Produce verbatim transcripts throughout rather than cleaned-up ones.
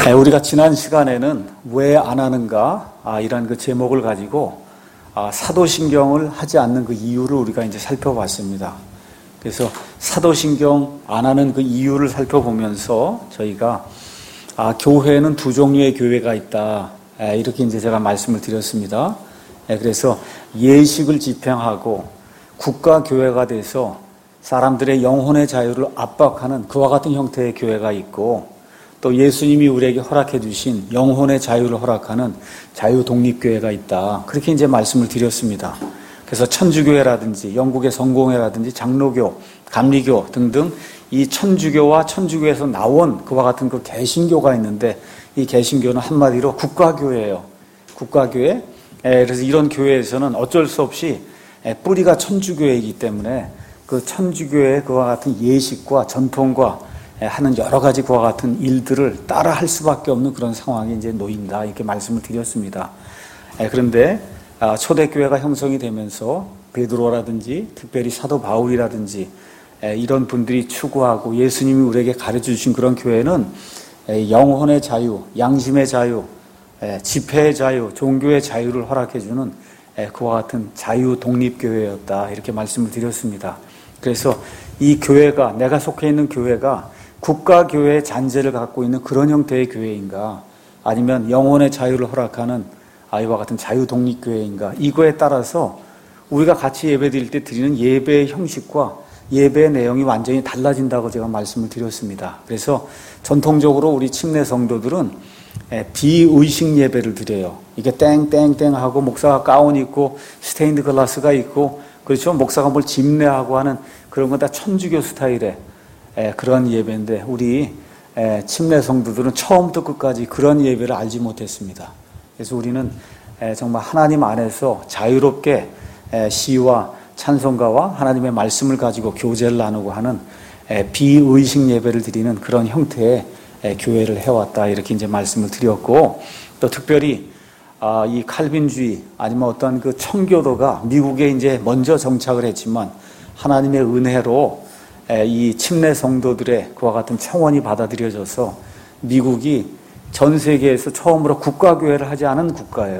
네, 우리가 지난 시간에는 왜 안 하는가 아, 이런 그 제목을 가지고 아, 사도신경을 하지 않는 그 이유를 우리가 이제 살펴봤습니다. 그래서 사도신경 안 하는 그 이유를 살펴보면서 저희가 아, 교회는 두 종류의 교회가 있다. 아, 이렇게 이제 제가 말씀을 드렸습니다. 네, 그래서 예식을 집행하고 국가 교회가 돼서 사람들의 영혼의 자유를 압박하는 그와 같은 형태의 교회가 있고, 또 예수님이 우리에게 허락해 주신 영혼의 자유를 허락하는 자유 독립교회가 있다. 그렇게 이제 말씀을 드렸습니다. 그래서 천주교회라든지 영국의 성공회라든지 장로교, 감리교 등등 이 천주교와 천주교에서 나온 그와 같은 그 개신교가 있는데, 이 개신교는 한마디로 국가교회예요. 국가교회. 그래서 이런 교회에서는 어쩔 수 없이 뿌리가 천주교회이기 때문에 그 천주교의 그와 같은 예식과 전통과 하는 여러 가지 그와 같은 일들을 따라 할 수밖에 없는 그런 상황이 이제 놓인다. 이렇게 말씀을 드렸습니다. 그런데 초대교회가 형성이 되면서 베드로라든지 특별히 사도 바울이라든지 이런 분들이 추구하고 예수님이 우리에게 가르쳐 주신 그런 교회는 영혼의 자유, 양심의 자유, 집회의 자유, 종교의 자유를 허락해 주는 그와 같은 자유 독립교회였다. 이렇게 말씀을 드렸습니다. 그래서 이 교회가, 내가 속해 있는 교회가 국가교회의 잔재를 갖고 있는 그런 형태의 교회인가, 아니면 영혼의 자유를 허락하는 아이와 같은 자유독립교회인가, 이거에 따라서 우리가 같이 예배 드릴 때 드리는 예배의 형식과 예배의 내용이 완전히 달라진다고 제가 말씀을 드렸습니다. 그래서 전통적으로 우리 침례 성도들은 비의식 예배를 드려요. 이게 땡땡땡 하고 목사가 가운 입고 스테인드 글라스가 있고, 그렇죠? 목사가 뭘 집례하고 하는 그런 건 다 천주교 스타일의 에, 그런 예배인데, 우리 에, 침례 성도들은 처음부터 끝까지 그런 예배를 알지 못했습니다. 그래서 우리는 에, 정말 하나님 안에서 자유롭게 에, 시와 찬송가와 하나님의 말씀을 가지고 교제를 나누고 하는 에, 비의식 예배를 드리는 그런 형태의 에, 교회를 해왔다. 이렇게 이제 말씀을 드렸고, 또 특별히 아, 이 칼빈주의 아니면 어떤 그 청교도가 미국에 이제 먼저 정착을 했지만 하나님의 은혜로 이 침례 성도들의 그와 같은 청원이 받아들여져서 미국이 전 세계에서 처음으로 국가교회를 하지 않은 국가예요.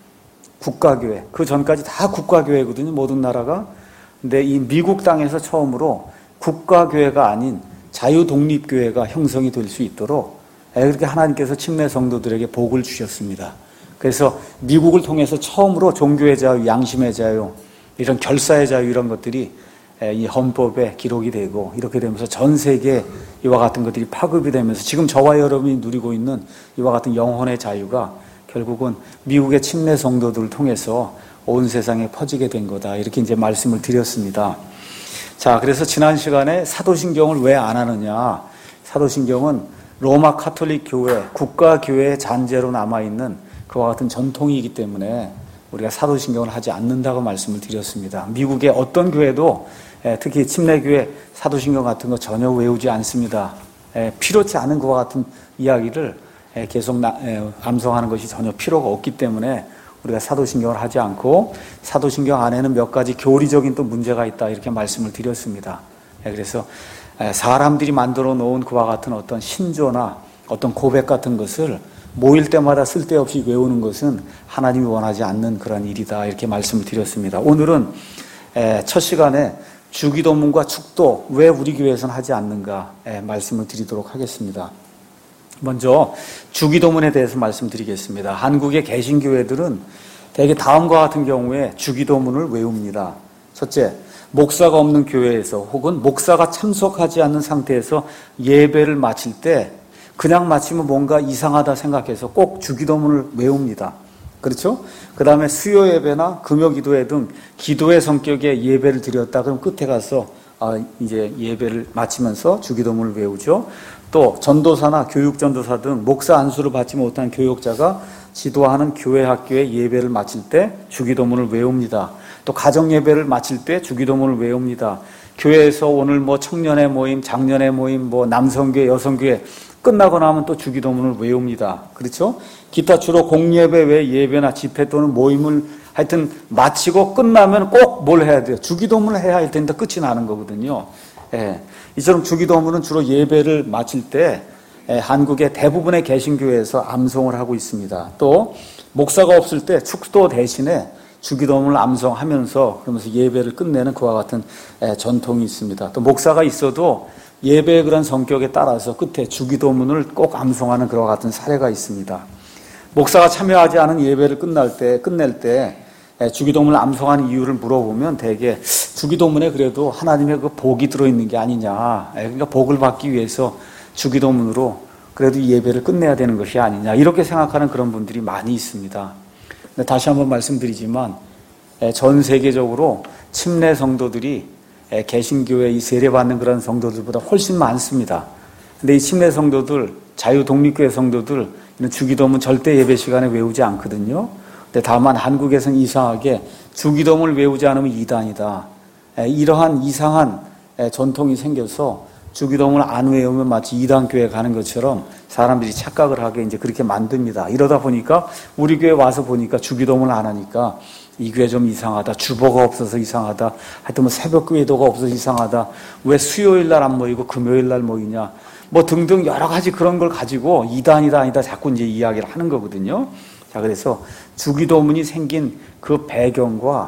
국가교회. 그 전까지 다 국가교회거든요, 모든 나라가. 근데 이 미국 땅에서 처음으로 국가교회가 아닌 자유독립교회가 형성이 될 수 있도록 그렇게 하나님께서 침례 성도들에게 복을 주셨습니다. 그래서 미국을 통해서 처음으로 종교의 자유, 양심의 자유, 이런 결사의 자유, 이런 것들이 이 헌법에 기록이 되고, 이렇게 되면서 전 세계에 이와 같은 것들이 파급이 되면서 지금 저와 여러분이 누리고 있는 이와 같은 영혼의 자유가 결국은 미국의 침례 성도들을 통해서 온 세상에 퍼지게 된 거다. 이렇게 이제 말씀을 드렸습니다. 자, 그래서 지난 시간에 사도신경을 왜 안 하느냐. 사도신경은 로마 카톨릭 교회, 국가교회의 잔재로 남아있는 그와 같은 전통이기 때문에 우리가 사도신경을 하지 않는다고 말씀을 드렸습니다. 미국의 어떤 교회도 특히 침례교회 사도신경 같은 거 전혀 외우지 않습니다. 필요치 않은 그와 같은 이야기를 계속 암송하는 것이 전혀 필요가 없기 때문에 우리가 사도신경을 하지 않고, 사도신경 안에는 몇 가지 교리적인 또 문제가 있다. 이렇게 말씀을 드렸습니다. 그래서 사람들이 만들어 놓은 그와 같은 어떤 신조나 어떤 고백 같은 것을 모일 때마다 쓸데없이 외우는 것은 하나님이 원하지 않는 그런 일이다. 이렇게 말씀을 드렸습니다. 오늘은 첫 시간에 주기도문과 축도 왜 우리 교회에서는 하지 않는가 말씀을 드리도록 하겠습니다. 먼저 주기도문에 대해서 말씀드리겠습니다. 한국의 개신교회들은 대개 다음과 같은 경우에 주기도문을 외웁니다. 첫째, 목사가 없는 교회에서 혹은 목사가 참석하지 않는 상태에서 예배를 마칠 때 그냥 마치면 뭔가 이상하다 생각해서 꼭 주기도문을 외웁니다. 그렇죠? 그 다음에 수요 예배나 금요 기도회 등 기도의 성격의 예배를 드렸다 그럼 끝에 가서 아, 이제 예배를 마치면서 주기도문을 외우죠. 또 전도사나 교육전도사 등 목사 안수를 받지 못한 교육자가 지도하는 교회 학교의 예배를 마칠 때 주기도문을 외웁니다. 또 가정 예배를 마칠 때 주기도문을 외웁니다. 교회에서 오늘 뭐 청년의 모임, 장년의 모임, 뭐 남성교회, 여성교회 끝나고 나면 또 주기도문을 외웁니다. 그렇죠? 기타 주로 공예배 외 예배나 집회 또는 모임을 하여튼 마치고 끝나면 꼭 뭘 해야 돼요? 주기도문을 해야 할 텐데 끝이 나는 거거든요. 예. 이처럼 주기도문은 주로 예배를 마칠 때 한국의 대부분의 개신교회에서 암송을 하고 있습니다. 또 목사가 없을 때 축도 대신에 주기도문을 암송하면서 그러면서 예배를 끝내는 그와 같은 전통이 있습니다. 또 목사가 있어도 예배의 그런 성격에 따라서 끝에 주기도문을 꼭 암송하는 그와 같은 사례가 있습니다. 목사가 참여하지 않은 예배를 끝날 때, 끝낼 때 주기도문을 암송하는 이유를 물어보면 대개 주기도문에 그래도 하나님의 그 복이 들어있는 게 아니냐. 그러니까 복을 받기 위해서 주기도문으로 그래도 예배를 끝내야 되는 것이 아니냐. 이렇게 생각하는 그런 분들이 많이 있습니다. 근데 다시 한번 말씀드리지만 전 세계적으로 침례 성도들이 개신교회 이 세례받는 그런 성도들보다 훨씬 많습니다. 근데 이 침례 성도들, 자유 독립교회 성도들 주기도문 절대 예배 시간에 외우지 않거든요. 근데 다만 한국에서는 이상하게 주기도문을 외우지 않으면 이단이다. 이러한 이상한 전통이 생겨서 주기도문을 안 외우면 마치 이단교회 가는 것처럼 사람들이 착각을 하게 이제 그렇게 만듭니다. 이러다 보니까 우리 교회 와서 보니까 주기도문을 안 하니까 이 교회 좀 이상하다. 주보가 없어서 이상하다. 하여튼 뭐 새벽 기도가 없어서 이상하다. 왜 수요일 날 안 모이고 금요일 날 모이냐. 뭐 등등 여러 가지 그런 걸 가지고 이단이다 아니다 자꾸 이제 이야기를 하는 거거든요. 자, 그래서 주기도문이 생긴 그 배경과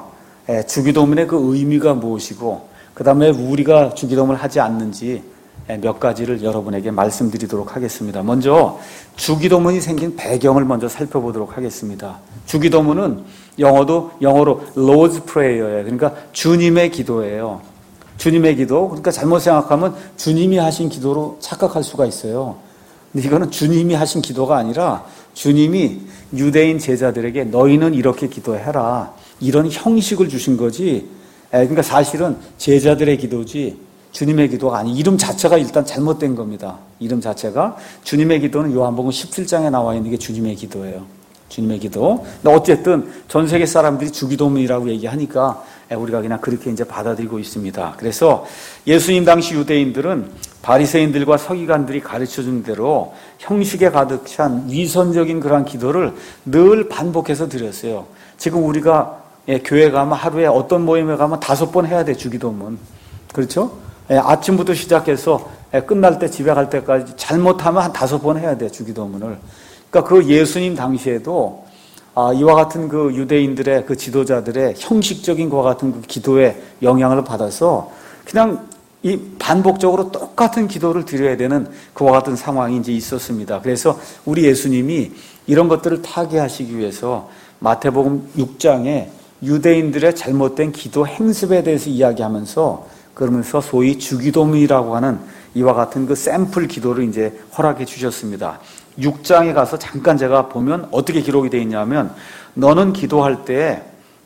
주기도문의 그 의미가 무엇이고 그 다음에 우리가 주기도문을 하지 않는지 몇 가지를 여러분에게 말씀드리도록 하겠습니다. 먼저 주기도문이 생긴 배경을 먼저 살펴보도록 하겠습니다. 주기도문은 영어도 영어로 Lord's Prayer예요. 그러니까 주님의 기도예요. 주님의 기도. 그러니까 잘못 생각하면 주님이 하신 기도로 착각할 수가 있어요. 근데 이거는 주님이 하신 기도가 아니라 주님이 유대인 제자들에게 너희는 이렇게 기도해라. 이런 형식을 주신 거지. 그러니까 사실은 제자들의 기도지 주님의 기도가 아니. 이름 자체가 일단 잘못된 겁니다. 이름 자체가. 주님의 기도는 요한복음 십칠 장에 나와 있는 게 주님의 기도예요. 주님의 기도. 근데 어쨌든 전 세계 사람들이 주기도문이라고 얘기하니까 우리가 그냥 그렇게 이제 받아들이고 있습니다. 그래서 예수님 당시 유대인들은 바리새인들과 서기관들이 가르쳐준 대로 형식에 가득 찬 위선적인 그런 기도를 늘 반복해서 드렸어요. 지금 우리가 교회 가면 하루에 어떤 모임에 가면 다섯 번 해야 돼, 주기도문. 그렇죠? 아침부터 시작해서 끝날 때 집에 갈 때까지 잘못하면 한 다섯 번 해야 돼, 주기도문을. 그러니까 그 예수님 당시에도 아, 이와 같은 그 유대인들의 그 지도자들의 형식적인 그와 같은 그 기도의 영향을 받아서 그냥 이 반복적으로 똑같은 기도를 드려야 되는 그와 같은 상황이 이제 있었습니다. 그래서 우리 예수님이 이런 것들을 타개하시기 위해서 마태복음 육 장에 유대인들의 잘못된 기도 행습에 대해서 이야기하면서 그러면서 소위 주기도문이라고 하는 이와 같은 그 샘플 기도를 이제 허락해 주셨습니다. 육 장에 가서 잠깐 제가 보면 어떻게 기록이 되어 있냐면 너는 기도할 때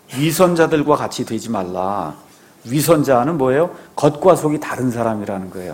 위선자들과 같이 되지 말라. 위선자는 뭐예요? 겉과 속이 다른 사람이라는 거예요.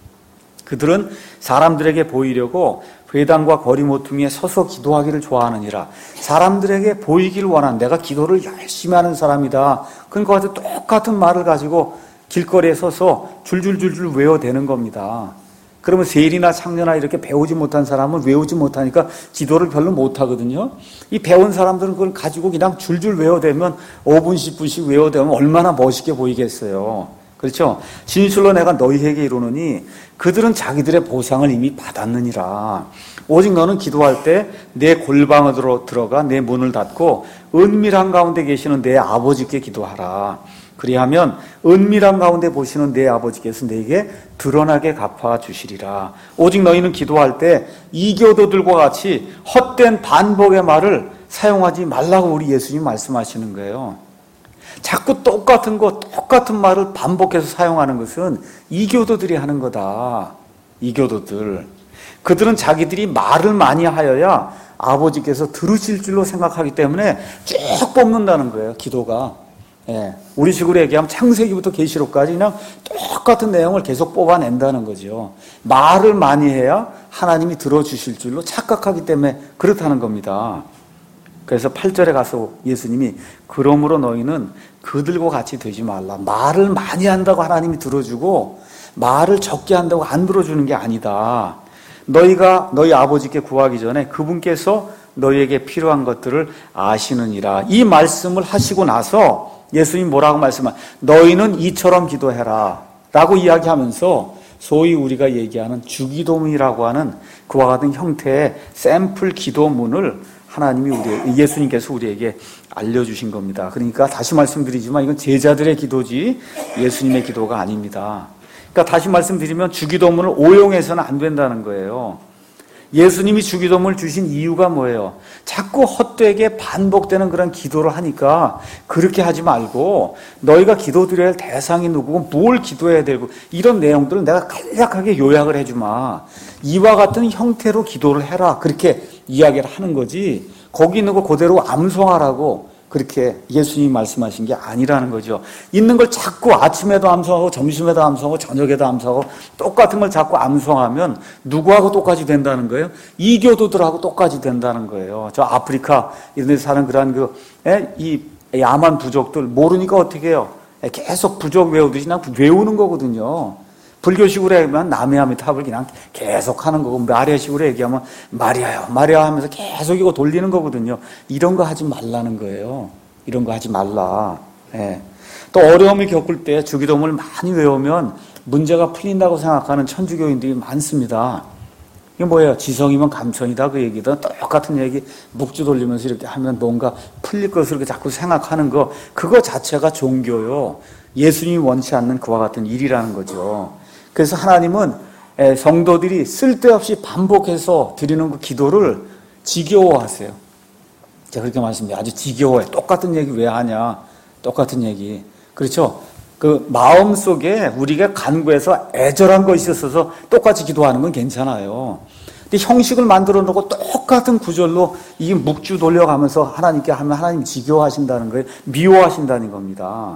그들은 사람들에게 보이려고 회당과 거리 모퉁이에 서서 기도하기를 좋아하느니라. 사람들에게 보이기를 원한 내가 기도를 열심히 하는 사람이다. 그러니까 똑같은 말을 가지고 길거리에 서서 줄줄줄줄 외워대는 겁니다. 그러면 세리나 창녀나 이렇게 배우지 못한 사람은 외우지 못하니까 기도를 별로 못하거든요. 이 배운 사람들은 그걸 가지고 그냥 줄줄 외워대면 오 분, 십 분씩 외워대면 얼마나 멋있게 보이겠어요. 그렇죠? 진실로 내가 너희에게 이르노니 그들은 자기들의 보상을 이미 받았느니라. 오직 너는 기도할 때 내 골방으로 들어가 내 문을 닫고 은밀한 가운데 계시는 내 아버지께 기도하라. 그리하면 은밀한 가운데 보시는 내 아버지께서 내게 드러나게 갚아주시리라. 오직 너희는 기도할 때 이교도들과 같이 헛된 반복의 말을 사용하지 말라고 우리 예수님 말씀하시는 거예요. 자꾸 똑같은 거, 똑같은 말을 반복해서 사용하는 것은 이교도들이 하는 거다. 이교도들. 그들은 자기들이 말을 많이 하여야 아버지께서 들으실 줄로 생각하기 때문에 쭉 뽑는다는 거예요, 기도가. 예, 우리 식으로 얘기하면 창세기부터 계시록까지 그냥 똑같은 내용을 계속 뽑아낸다는 거죠. 말을 많이 해야 하나님이 들어주실 줄로 착각하기 때문에 그렇다는 겁니다. 그래서 팔 절에 가서 예수님이 그러므로 너희는 그들과 같이 되지 말라. 말을 많이 한다고 하나님이 들어주고 말을 적게 한다고 안 들어주는 게 아니다. 너희가 너희 아버지께 구하기 전에 그분께서 너희에게 필요한 것들을 아시느니라. 이 말씀을 하시고 나서 예수님 뭐라고 말씀하냐? 너희는 이처럼 기도해라 라고 이야기하면서 소위 우리가 얘기하는 주기도문이라고 하는 그와 같은 형태의 샘플 기도문을 하나님이 우리 예수님께서 우리에게 알려주신 겁니다. 그러니까 다시 말씀드리지만 이건 제자들의 기도지 예수님의 기도가 아닙니다. 그러니까 다시 말씀드리면 주기도문을 오용해서는 안 된다는 거예요. 예수님이 주기도문을 주신 이유가 뭐예요? 자꾸 헛되게 반복되는 그런 기도를 하니까 그렇게 하지 말고 너희가 기도드려야 할 대상이 누구고 뭘 기도해야 되고 이런 내용들을 내가 간략하게 요약을 해주마. 이와 같은 형태로 기도를 해라. 그렇게 이야기를 하는 거지 거기 있는 거 그대로 암송하라고 그렇게 예수님이 말씀하신 게 아니라는 거죠. 있는 걸 자꾸 아침에도 암송하고 점심에도 암송하고 저녁에도 암송하고 똑같은 걸 자꾸 암송하면 누구하고 똑같이 된다는 거예요? 이교도들하고 똑같이 된다는 거예요. 저 아프리카 이런 데 사는 그런 그, 이 야만 부족들 모르니까 어떻게 해요? 계속 부족 외우듯이 그냥 외우는 거거든요. 불교식으로 얘기하면 나미아미탑을 그냥 계속 하는 거고 마리아식으로 얘기하면 마리아요 마리아 하면서 계속 이거 돌리는 거거든요. 이런 거 하지 말라는 거예요. 이런 거 하지 말라. 예. 또 어려움을 겪을 때 주기도문을 많이 외우면 문제가 풀린다고 생각하는 천주교인들이 많습니다. 이게 뭐예요? 지성이면 감천이다 그 얘기든 똑같은 얘기 묵주 돌리면서 이렇게 하면 뭔가 풀릴 것을 이렇게 자꾸 생각하는 거 그거 자체가 종교요. 예수님이 원치 않는 그와 같은 일이라는 거죠. 그래서 하나님은 성도들이 쓸데없이 반복해서 드리는 그 기도를 지겨워하세요. 제가 그렇게 말씀드려요. 아주 지겨워해. 똑같은 얘기 왜 하냐. 똑같은 얘기. 그렇죠? 그 마음 속에 우리가 간구해서 애절한 것이 있어서 똑같이 기도하는 건 괜찮아요. 근데 형식을 만들어 놓고 똑같은 구절로 이 묵주 돌려가면서 하나님께 하면 하나님 지겨워하신다는 거예요. 미워하신다는 겁니다.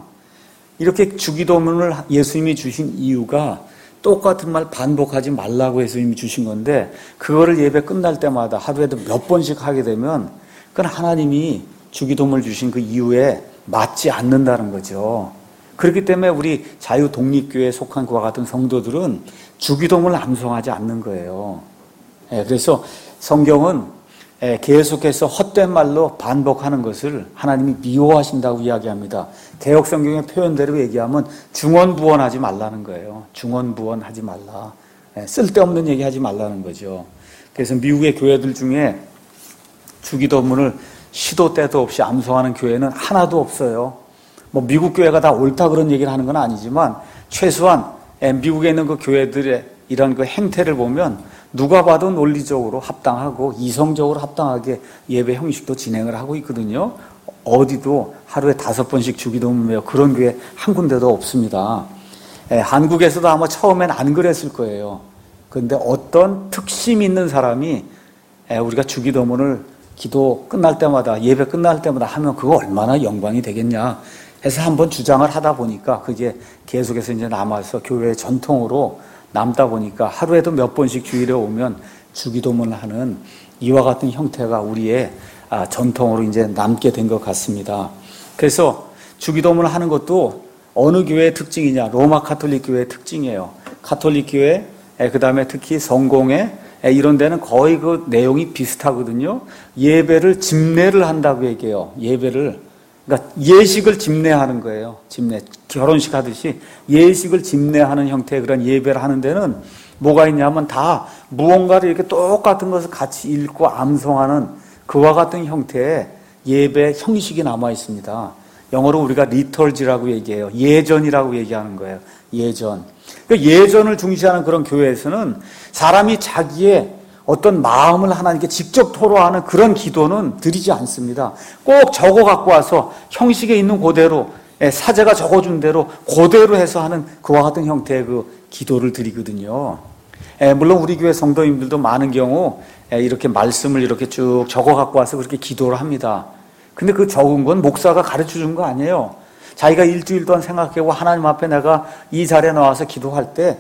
이렇게 주기도문을 예수님이 주신 이유가 똑같은 말 반복하지 말라고 예수님이 주신 건데 그거를 예배 끝날 때마다 하루에도 몇 번씩 하게 되면 그건 하나님이 주기도문을 주신 그 이유에 맞지 않는다는 거죠. 그렇기 때문에 우리 자유독립교회에 속한 그와 같은 성도들은 주기도문을 암송하지 않는 거예요. 그래서 성경은 계속해서 헛된 말로 반복하는 것을 하나님이 미워하신다고 이야기합니다. 개역 성경의 표현대로 얘기하면 중언부언하지 말라는 거예요. 중언부언하지 말라. 쓸데없는 얘기하지 말라는 거죠. 그래서 미국의 교회들 중에 주기도문을 시도 때도 없이 암송하는 교회는 하나도 없어요. 뭐 미국 교회가 다 옳다 그런 얘기를 하는 건 아니지만 최소한 미국에 있는 그 교회들의 이런 그 행태를 보면 누가 봐도 논리적으로 합당하고 이성적으로 합당하게 예배 형식도 진행을 하고 있거든요. 어디도 하루에 다섯 번씩 주기도문 외워 그런 교회 한 군데도 없습니다. 예, 한국에서도 아마 처음엔 안 그랬을 거예요. 그런데 어떤 특심 있는 사람이 예, 우리가 주기도문을 기도 끝날 때마다 예배 끝날 때마다 하면 그거 얼마나 영광이 되겠냐 해서 한번 주장을 하다 보니까 그게 계속해서 이제 남아서 교회의 전통으로 남다 보니까 하루에도 몇 번씩 주일에 오면 주기도문을 하는 이와 같은 형태가 우리의 전통으로 이제 남게 된 것 같습니다. 그래서 주기도문을 하는 것도 어느 교회의 특징이냐? 로마 가톨릭 교회의 특징이에요. 가톨릭 교회, 그 다음에 특히 성공회 이런 데는 거의 그 내용이 비슷하거든요. 예배를 집례를 한다고 얘기해요. 예배를 그러니까 예식을 집례하는 거예요. 집례. 결혼식 하듯이 예식을 집례하는 형태의 그런 예배를 하는 데는 뭐가 있냐면 다 무언가를 이렇게 똑같은 것을 같이 읽고 암송하는 그와 같은 형태의 예배 형식이 남아 있습니다. 영어로 우리가 리털지라고 얘기해요. 예전이라고 얘기하는 거예요. 예전. 그러니까 예전을 중시하는 그런 교회에서는 사람이 자기의 어떤 마음을 하나님께 직접 토로하는 그런 기도는 드리지 않습니다. 꼭 적어 갖고 와서 형식에 있는 그대로 사제가 적어준 대로 그대로 해서 하는 그와 같은 형태의 그 기도를 드리거든요. 물론 우리 교회 성도님들도 많은 경우 이렇게 말씀을 이렇게 쭉 적어 갖고 와서 그렇게 기도를 합니다. 근데 그 적은 건 목사가 가르쳐 준 거 아니에요. 자기가 일주일 동안 생각하고 하나님 앞에 내가 이 자리에 나와서 기도할 때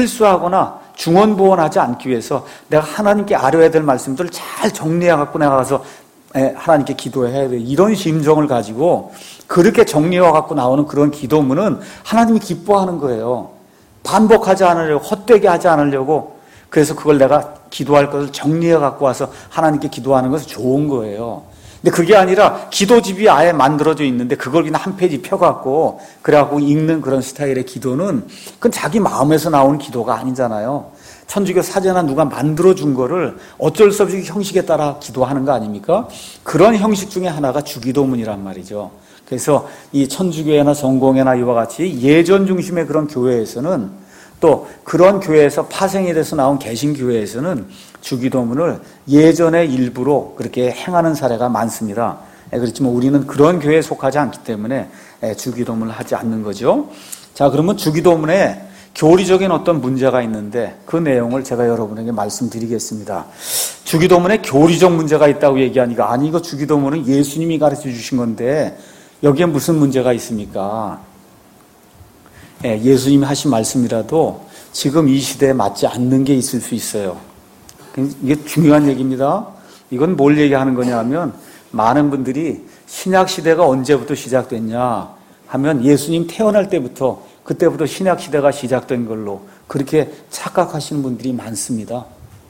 실수하거나 중언부언하지 않기 위해서 내가 하나님께 아뢰야 될 말씀들을 잘 정리해 갖고 내가 가서 하나님께 기도해야 돼. 이런 심정을 가지고 그렇게 정리해 갖고 나오는 그런 기도문은 하나님이 기뻐하는 거예요. 반복하지 않으려고, 헛되게 하지 않으려고. 그래서 그걸 내가 기도할 것을 정리해 갖고 와서 하나님께 기도하는 것은 좋은 거예요. 근데 그게 아니라 기도집이 아예 만들어져 있는데 그걸 그냥 한 페이지 펴갖고 그래갖고 읽는 그런 스타일의 기도는 그건 자기 마음에서 나오는 기도가 아니잖아요. 천주교 사제나 누가 만들어준 거를 어쩔 수 없이 형식에 따라 기도하는 거 아닙니까? 그런 형식 중에 하나가 주기도문이란 말이죠. 그래서 이 천주교회나 성공회나 이와 같이 예전 중심의 그런 교회에서는 또 그런 교회에서 파생이 돼서 나온 개신교회에서는 주기도문을 예전의 일부로 그렇게 행하는 사례가 많습니다. 그렇지만 우리는 그런 교회에 속하지 않기 때문에 주기도문을 하지 않는 거죠. 자, 그러면 주기도문에 교리적인 어떤 문제가 있는데 그 내용을 제가 여러분에게 말씀드리겠습니다. 주기도문에 교리적 문제가 있다고 얘기하니까 아니 이거 주기도문은 예수님이 가르쳐 주신 건데 여기에 무슨 문제가 있습니까? 예, 예수님이 하신 말씀이라도 지금 이 시대에 맞지 않는 게 있을 수 있어요. 이게 중요한 얘기입니다. 이건 뭘 얘기하는 거냐 하면 많은 분들이 신약 시대가 언제부터 시작됐냐 하면 예수님 태어날 때부터 그때부터 신약 시대가 시작된 걸로 그렇게 착각하시는 분들이 많습니다.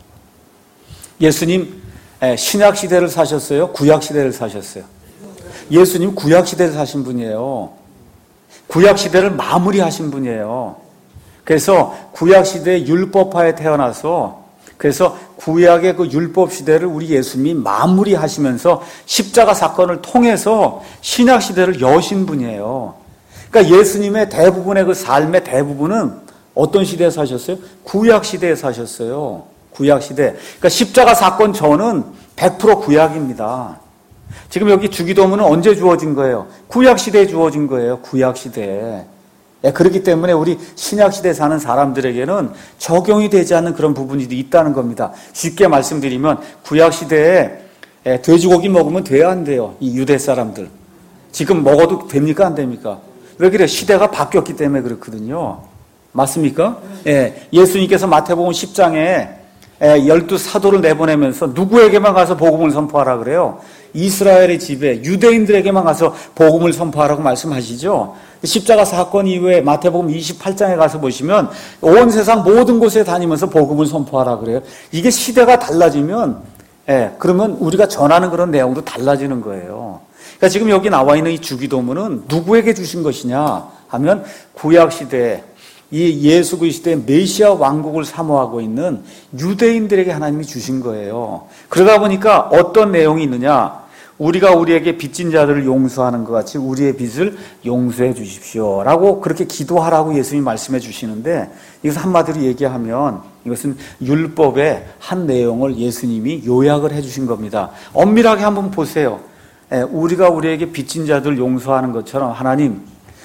예수님 신약 시대를 사셨어요? 구약 시대를 사셨어요? 예수님 구약 시대를 사신 분이에요. 구약 시대를 마무리하신 분이에요. 그래서 구약 시대의 율법하에 태어나서 그래서 구약의 그 율법 시대를 우리 예수님이 마무리하시면서 십자가 사건을 통해서 신약 시대를 여신 분이에요. 그러니까 예수님의 대부분의 그 삶의 대부분은 어떤 시대에 사셨어요? 구약 시대에 사셨어요. 구약 시대. 그러니까 십자가 사건 전은 백 퍼센트 구약입니다. 지금 여기 주기도문은 언제 주어진 거예요? 구약 시대에 주어진 거예요. 구약 시대에. 예, 그렇기 때문에 우리 신약 시대에 사는 사람들에게는 적용이 되지 않는 그런 부분이 있다는 겁니다. 쉽게 말씀드리면 구약 시대에 예, 돼지고기 먹으면 돼야 안 돼요. 이 유대 사람들. 지금 먹어도 됩니까? 안 됩니까? 왜 그래요? 시대가 바뀌었기 때문에 그렇거든요. 맞습니까? 예, 예수님께서 마태복음 십 장에 예, 열두 사도를 내보내면서 누구에게만 가서 복음을 선포하라 그래요? 이스라엘의 집에 유대인들에게만 가서 복음을 선포하라고 말씀하시죠. 십자가 사건 이후에 마태복음 이십팔 장에 가서 보시면 온 세상 모든 곳에 다니면서 복음을 선포하라 그래요. 이게 시대가 달라지면 예, 그러면 우리가 전하는 그런 내용도 달라지는 거예요. 그러니까 지금 여기 나와 있는 이 주기도문은 누구에게 주신 것이냐 하면 구약 시대에 이 예수 그리스도의 메시아 왕국을 사모하고 있는 유대인들에게 하나님이 주신 거예요. 그러다 보니까 어떤 내용이 있느냐? 우리가 우리에게 빚진 자들을 용서하는 것 같이 우리의 빚을 용서해 주십시오 라고 그렇게 기도하라고 예수님이 말씀해 주시는데 이것을 한마디로 얘기하면 이것은 율법의 한 내용을 예수님이 요약을 해 주신 겁니다. 엄밀하게 한번 보세요. 우리가 우리에게 빚진 자들 용서하는 것처럼 하나님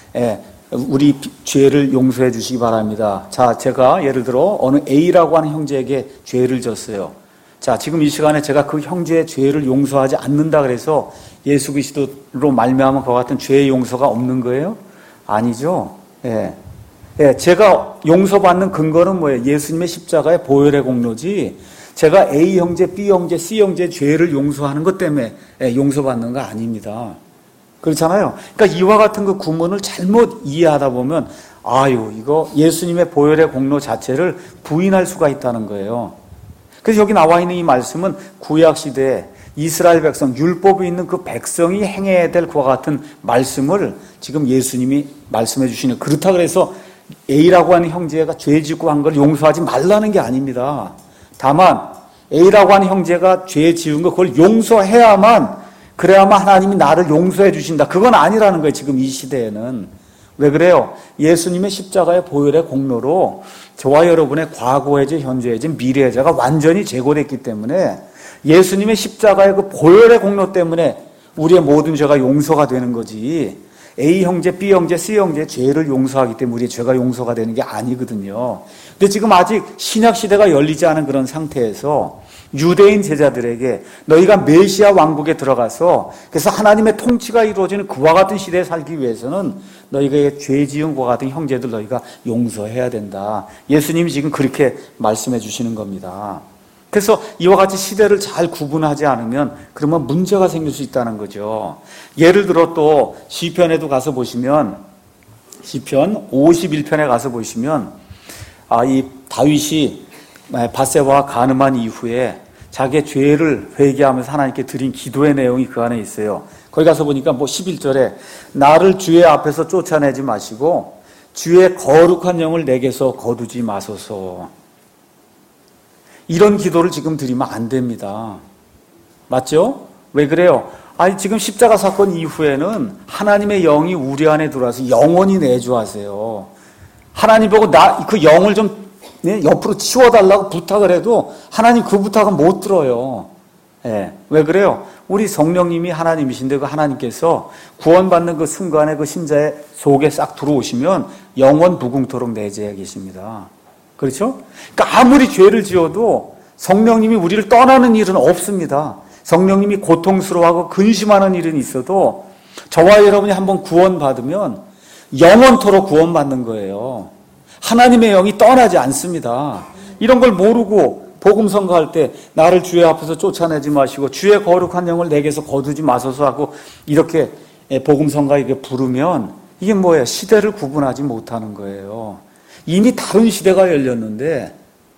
우리 죄를 용서해 주시기 바랍니다. 자, 제가 예를 들어 어느 A라고 하는 형제에게 죄를 졌어요. 자, 지금 이 시간에 제가 그 형제의 죄를 용서하지 않는다 그래서 예수 그리스도로 말미암아 그와 같은 죄의 용서가 없는 거예요? 아니죠. 예. 예, 제가 용서받는 근거는 뭐예요? 예수님의 십자가의 보혈의 공로지. 제가 A 형제, B 형제, C 형제의 죄를 용서하는 것 때문에 예, 용서받는 거 아닙니다. 그렇잖아요. 그러니까 이와 같은 그 구문을 잘못 이해하다 보면 아유, 이거 예수님의 보혈의 공로 자체를 부인할 수가 있다는 거예요. 그래서 여기 나와 있는 이 말씀은 구약 시대에 이스라엘 백성, 율법이 있는 그 백성이 행해야 될 그와 같은 말씀을 지금 예수님이 말씀해 주시는, 그렇다 그래서 A라고 하는 형제가 죄 짓고 한 걸 용서하지 말라는 게 아닙니다. 다만 A라고 하는 형제가 죄 지은 거 그걸 용서해야만, 그래야만 하나님이 나를 용서해 주신다. 그건 아니라는 거예요. 지금 이 시대에는. 왜 그래요? 예수님의 십자가의 보혈의 공로로 저와 여러분의 과거의 죄, 현재의 죄, 미래의 죄가 완전히 제거됐기 때문에 예수님의 십자가의 그 보혈의 공로 때문에 우리의 모든 죄가 용서가 되는 거지, A 형제, B 형제, C 형제의 죄를 용서하기 때문에 우리의 죄가 용서가 되는 게 아니거든요. 근데 지금 아직 신약 시대가 열리지 않은 그런 상태에서 유대인 제자들에게 너희가 메시아 왕국에 들어가서 그래서 하나님의 통치가 이루어지는 그와 같은 시대에 살기 위해서는 너희가 죄 지은 것 같은 형제들 너희가 용서해야 된다. 예수님이 지금 그렇게 말씀해 주시는 겁니다. 그래서 이와 같이 시대를 잘 구분하지 않으면 그러면 문제가 생길 수 있다는 거죠. 예를 들어 또 시편에도 가서 보시면, 시편 오십일 편에 가서 보시면 아, 이 다윗이 밧세바와 간음한 이후에 자기의 죄를 회개하면서 하나님께 드린 기도의 내용이 그 안에 있어요. 거기 가서 보니까 뭐 십일 절에 나를 주의 앞에서 쫓아내지 마시고 주의 거룩한 영을 내게서 거두지 마소서. 이런 기도를 지금 드리면 안 됩니다. 맞죠? 왜 그래요? 아니 지금 십자가 사건 이후에는 하나님의 영이 우리 안에 들어와서 영원히 내주하세요. 하나님 보고 나 그 영을 좀 네, 옆으로 치워달라고 부탁을 해도 하나님 그 부탁은 못 들어요. 예. 왜 그래요? 우리 성령님이 하나님이신데 그 하나님께서 구원받는 그 순간에 그 신자의 속에 싹 들어오시면 영원 무궁토록 내재해 계십니다. 그렇죠? 그러니까 아무리 죄를 지어도 성령님이 우리를 떠나는 일은 없습니다. 성령님이 고통스러워하고 근심하는 일은 있어도 저와 여러분이 한번 구원받으면 영원토록 구원받는 거예요. 하나님의 영이 떠나지 않습니다. 이런 걸 모르고 복음 선거할 때 나를 주의 앞에서 쫓아내지 마시고 주의 거룩한 영을 내게서 거두지 마소서 하고 이렇게 복음 선거에게 부르면 이게 뭐예요? 시대를 구분하지 못하는 거예요. 이미 다른 시대가 열렸는데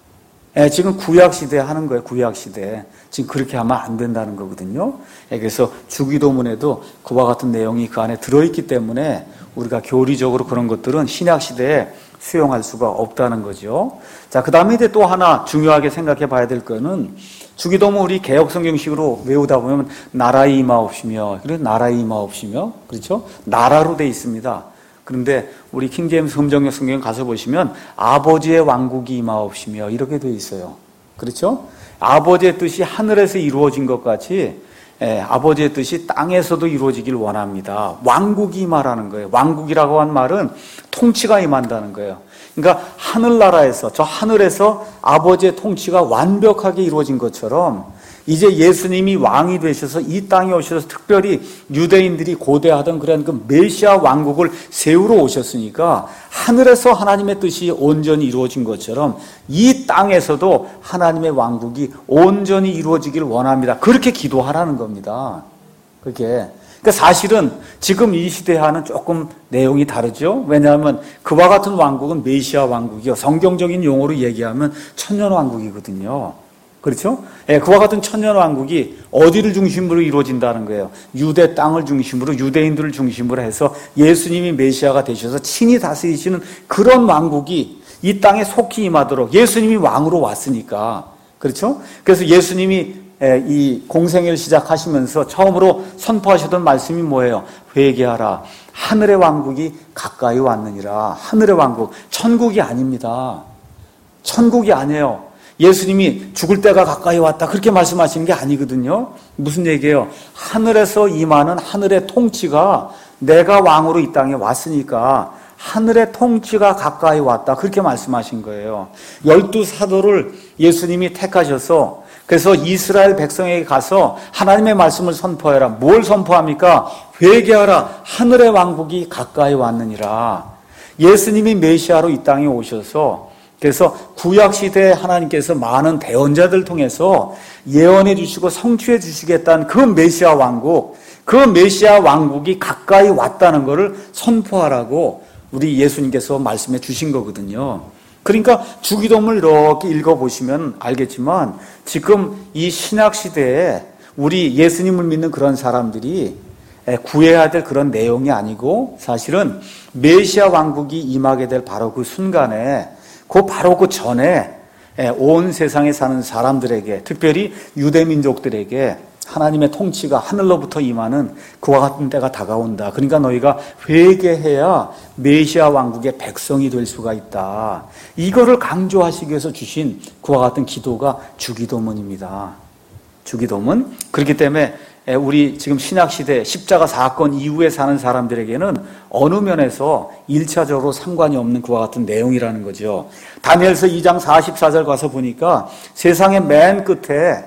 지금 구약 시대에 하는 거예요. 구약 시대. 지금 그렇게 하면 안 된다는 거거든요. 그래서 주기도문에도 그와 같은 내용이 그 안에 들어있기 때문에 우리가 교리적으로 그런 것들은 신약 시대에 수용할 수가 없다는 거죠. 자, 그 다음에 이제 또 하나 중요하게 생각해 봐야 될 거는 주기도문 우리 개혁성경식으로 외우다 보면 나라의 임하옵시며, 그래서 나라의 임하옵시며, 그렇죠? 나라로 돼 있습니다. 그런데 우리 킹제임스 흠정역 성경 가서 보시면 아버지의 왕국이 임하옵시며 이렇게 돼 있어요. 그렇죠? 아버지의 뜻이 하늘에서 이루어진 것 같이 예, 아버지의 뜻이 땅에서도 이루어지길 원합니다. 왕국이 임하라는 거예요. 왕국이라고 한 말은 통치가 임한다는 거예요. 그러니까 하늘나라에서, 저 하늘에서 아버지의 통치가 완벽하게 이루어진 것처럼 이제 예수님이 왕이 되셔서 이 땅에 오셔서 특별히 유대인들이 고대하던 그런 그 메시아 왕국을 세우러 오셨으니까 하늘에서 하나님의 뜻이 온전히 이루어진 것처럼 이 땅에서도 하나님의 왕국이 온전히 이루어지길 원합니다. 그렇게 기도하라는 겁니다. 그렇게. 그러니까 사실은 지금 이 시대와는 조금 내용이 다르죠. 왜냐하면 그와 같은 왕국은 메시아 왕국이요. 성경적인 용어로 얘기하면 천년 왕국이거든요. 그렇죠? 예, 그와 같은 천년 왕국이 어디를 중심으로 이루어진다는 거예요. 유대 땅을 중심으로 유대인들을 중심으로 해서 예수님이 메시아가 되셔서 친히 다스리시는 그런 왕국이 이 땅에 속히 임하도록 예수님이 왕으로 왔으니까. 그렇죠? 그래서 예수님이 이 공생애를 시작하시면서 처음으로 선포하셨던 말씀이 뭐예요? 회개하라. 하늘의 왕국이 가까이 왔느니라. 하늘의 왕국. 천국이 아닙니다. 천국이 아니에요. 예수님이 죽을 때가 가까이 왔다 그렇게 말씀하시는 게 아니거든요. 무슨 얘기예요? 하늘에서 임하는 하늘의 통치가 내가 왕으로 이 땅에 왔으니까 하늘의 통치가 가까이 왔다 그렇게 말씀하신 거예요. 열두 사도를 예수님이 택하셔서 그래서 이스라엘 백성에게 가서 하나님의 말씀을 선포해라. 뭘 선포합니까? 회개하라. 하늘의 왕국이 가까이 왔느니라. 예수님이 메시아로 이 땅에 오셔서 그래서 구약시대에 하나님께서 많은 대언자들 통해서 예언해 주시고 성취해 주시겠다는 그 메시아 왕국, 그 메시아 왕국이 가까이 왔다는 것을 선포하라고 우리 예수님께서 말씀해 주신 거거든요. 그러니까 주기도문을 이렇게 읽어보시면 알겠지만 지금 이 신약시대에 우리 예수님을 믿는 그런 사람들이 구해야 될 그런 내용이 아니고 사실은 메시아 왕국이 임하게 될 바로 그 순간에 그 바로 그 전에 온 세상에 사는 사람들에게 특별히 유대민족들에게 하나님의 통치가 하늘로부터 임하는 그와 같은 때가 다가온다. 그러니까 너희가 회개해야 메시아 왕국의 백성이 될 수가 있다. 이거를 강조하시기 위해서 주신 그와 같은 기도가 주기도문입니다. 주기도문. 그렇기 때문에 우리 지금 신약시대 십자가 사건 이후에 사는 사람들에게는 어느 면에서 일차적으로 상관이 없는 그와 같은 내용이라는 거죠. 다니엘서 이 장 사십사 절 가서 보니까 세상의 맨 끝에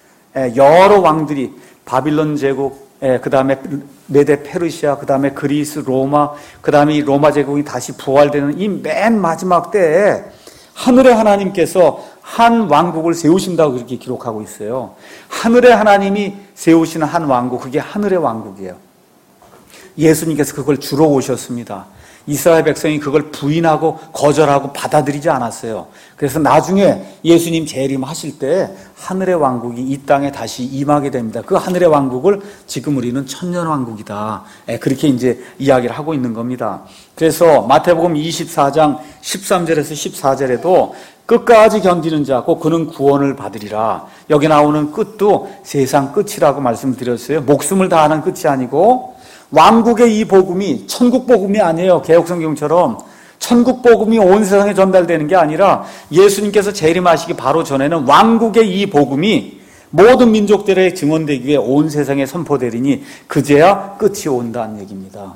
여러 왕들이 바빌론 제국, 그 다음에 메데 페르시아, 그 다음에 그리스, 로마, 그 다음에 이 로마 제국이 다시 부활되는 이 맨 마지막 때에 하늘의 하나님께서 한 왕국을 세우신다고 그렇게 기록하고 있어요. 하늘의 하나님이 세우시는 한 왕국, 그게 하늘의 왕국이에요. 예수님께서 그걸 주러 오셨습니다. 이스라엘 백성이 그걸 부인하고 거절하고 받아들이지 않았어요. 그래서 나중에 예수님 재림하실 때 하늘의 왕국이 이 땅에 다시 임하게 됩니다. 그 하늘의 왕국을 지금 우리는 천년왕국이다. 그렇게 이제 이야기를 하고 있는 겁니다. 그래서 마태복음 이십사 장 십삼 절에서 십사 절에도 끝까지 견디는 자 곧 그는 구원을 받으리라. 여기 나오는 끝도 세상 끝이라고 말씀드렸어요. 목숨을 다하는 끝이 아니고 왕국의 이 복음이 천국 복음이 아니에요. 개혁성경처럼 천국 복음이 온 세상에 전달되는 게 아니라 예수님께서 재림하시기 바로 전에는 왕국의 이 복음이 모든 민족들의 증언되기 위해 온 세상에 선포되리니 그제야 끝이 온다는 얘기입니다.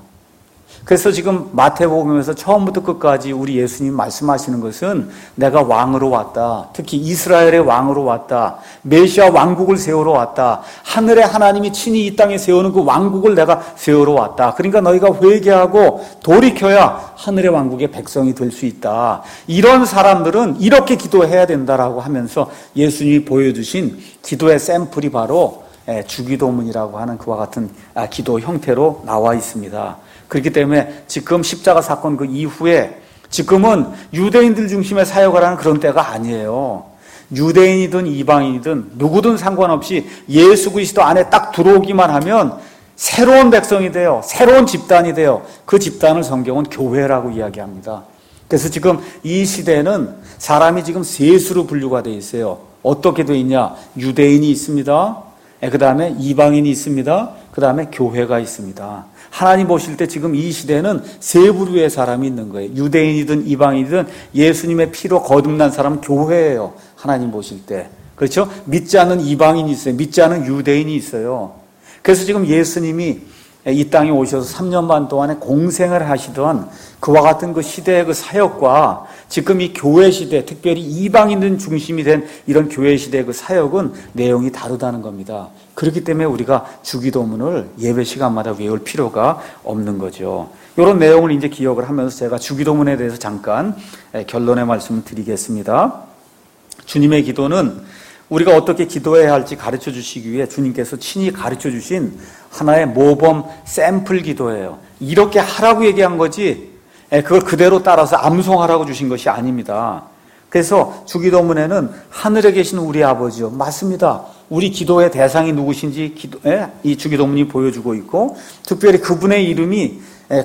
그래서 지금 마태복음에서 처음부터 끝까지 우리 예수님 말씀하시는 것은 내가 왕으로 왔다. 특히 이스라엘의 왕으로 왔다. 메시아 왕국을 세우러 왔다. 하늘의 하나님이 친히 이 땅에 세우는 그 왕국을 내가 세우러 왔다. 그러니까 너희가 회개하고 돌이켜야 하늘의 왕국의 백성이 될 수 있다. 이런 사람들은 이렇게 기도해야 된다라고 하면서 예수님이 보여주신 기도의 샘플이 바로 주기도문이라고 하는 그와 같은 기도 형태로 나와 있습니다. 그렇기 때문에 지금 십자가 사건 그 이후에 지금은 유대인들 중심의 사역을 하는 그런 때가 아니에요. 유대인이든 이방인이든 누구든 상관없이 예수 그리스도 안에 딱 들어오기만 하면 새로운 백성이 돼요. 새로운 집단이 돼요. 그 집단을 성경은 교회라고 이야기합니다. 그래서 지금 이 시대는 사람이 지금 셋으로 분류가 되어 있어요. 어떻게 되어 있냐? 유대인이 있습니다. 그 다음에 이방인이 있습니다. 그 다음에 교회가 있습니다. 하나님 보실 때 지금 이 시대는 세 부류의 사람이 있는 거예요. 유대인이든 이방인이든 예수님의 피로 거듭난 사람은 교회예요. 하나님 보실 때. 그렇죠? 믿지 않는 이방인이 있어요. 믿지 않는 유대인이 있어요. 그래서 지금 예수님이 이 땅에 오셔서 삼 년 반 동안에 공생을 하시던 그와 같은 그 시대의 그 사역과 지금 이 교회 시대, 특별히 이방인들 중심이 된 이런 교회 시대의 그 사역은 내용이 다르다는 겁니다. 그렇기 때문에 우리가 주기도문을 예배 시간마다 외울 필요가 없는 거죠. 이런 내용을 이제 기억을 하면서 제가 주기도문에 대해서 잠깐 결론의 말씀을 드리겠습니다. 주님의 기도는 우리가 어떻게 기도해야 할지 가르쳐 주시기 위해 주님께서 친히 가르쳐 주신 하나의 모범 샘플 기도예요. 이렇게 하라고 얘기한 거지 그걸 그대로 따라서 암송하라고 주신 것이 아닙니다. 그래서 주기도문에는 하늘에 계신 우리 아버지요. 맞습니다. 우리 기도의 대상이 누구신지 기도, 예? 이 주기도문이 보여주고 있고 특별히 그분의 이름이